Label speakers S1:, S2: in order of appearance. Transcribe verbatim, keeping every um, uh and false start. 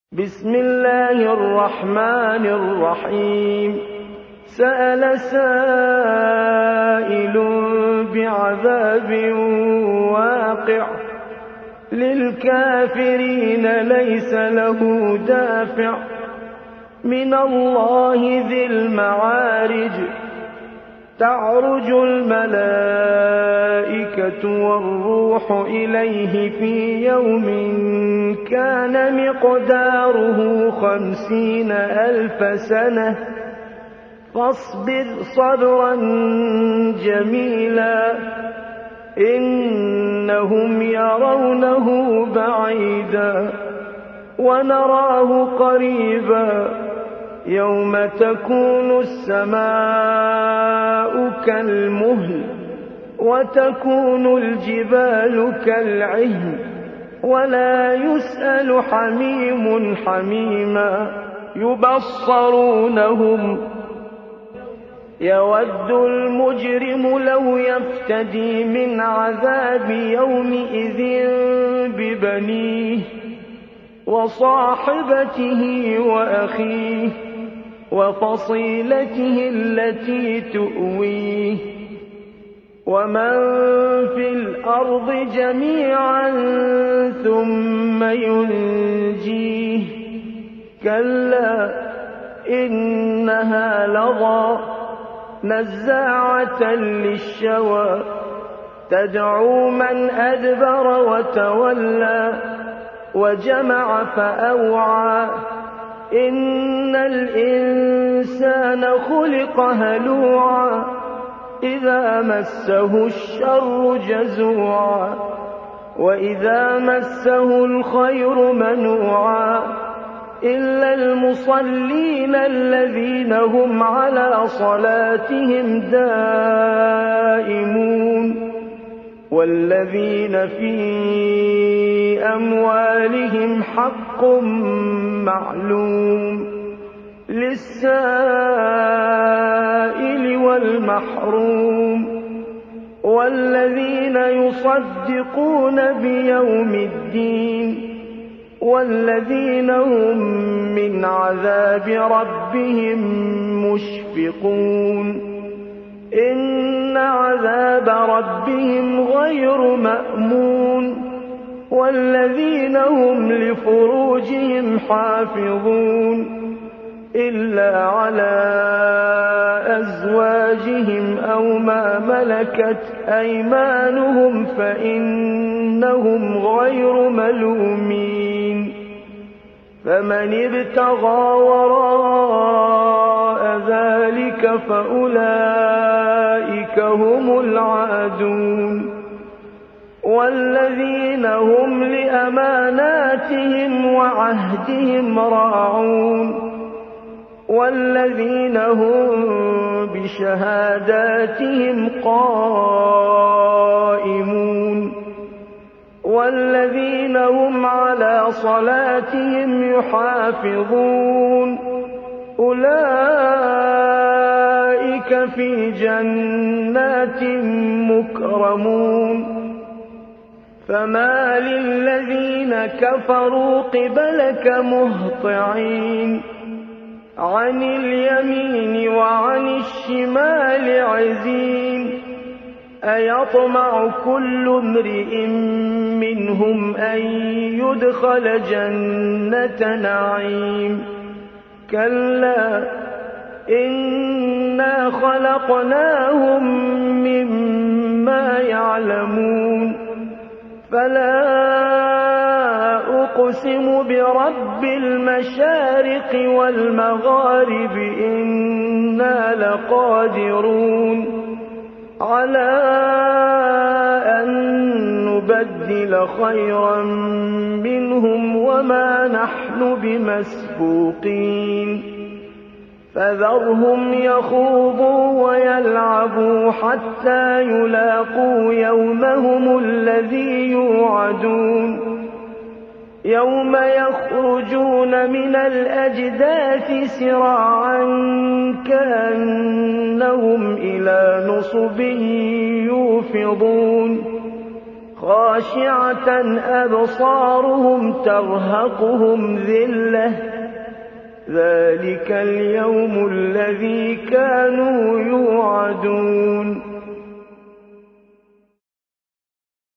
S1: بسم الله الرحمن الرحيم سأل سائل بعذاب واقع للكافرين ليس له دافع من الله ذي المعارج تعرج الملائكة والروح إليه في يوم كان مقداره خمسين ألف سنة فاصبر صبرا جميلا إنهم يرونه بعيدا ونراه قريبا يوم تكون السماء كالمهل وتكون الجبال كالعهن ولا يسأل حميم حميما يبصرونهم يود المجرم لو يفتدي من عذاب يومئذ ببنيه وصاحبته وأخيه وفصيلته التي تؤويه ومن في الأرض جميعا ثم ينجيه كلا إنها لظى نزاعة للشوى تدعو من أدبر وتولى وجمع فأوعى إن الإنسان خلق هلوعا إذا مسه الشر جزوعا وإذا مسه الخير منوعا إلا المصلين الذين هم على صلاتهم دائمون والذين في أموالهم حق معلوم للسائل والمحروم والذين يصدقون بيوم الدين والذين هم من عذاب ربهم مشفقون إن عذاب ربهم غير مأمون والذين هم لفروجهم حافظون إلا على أزواجهم أو ما ملكت أيمانهم فإنهم غير ملومين فمن ابتغى وراء ذلك فأولئك هم العادون والذين هم لأماناتهم وعهدهم راعون والذين هم بشهاداتهم قائمون والذين هم على صلاتهم يحافظون أولئك في جنات مكرمون فما للذين كفروا قبلك مهطعين عن اليمين وعن الشمال عزين أيطمع كل امرئ منهم أن يدخل جنة نعيم كلا إنا خلقناهم مما يعلمون فلا أقسم برب المشارق والمغارب إنا لقادرون على أن نبدل خيرا منهم وما نحن بمسبوقين فذرهم يخوضوا ويلعبوا حتى يلاقوا يومهم الذي يوعدون يوم يخرجون من الأجداث سراعا كأنهم إلى نصب يوفضون خَاشِعَةً أَبْصَارُهُمْ تَرْهَقُهُمْ ذِلَّةٌ ۚ ذَٰلِكَ الْيَوْمُ الَّذِي كَانُوا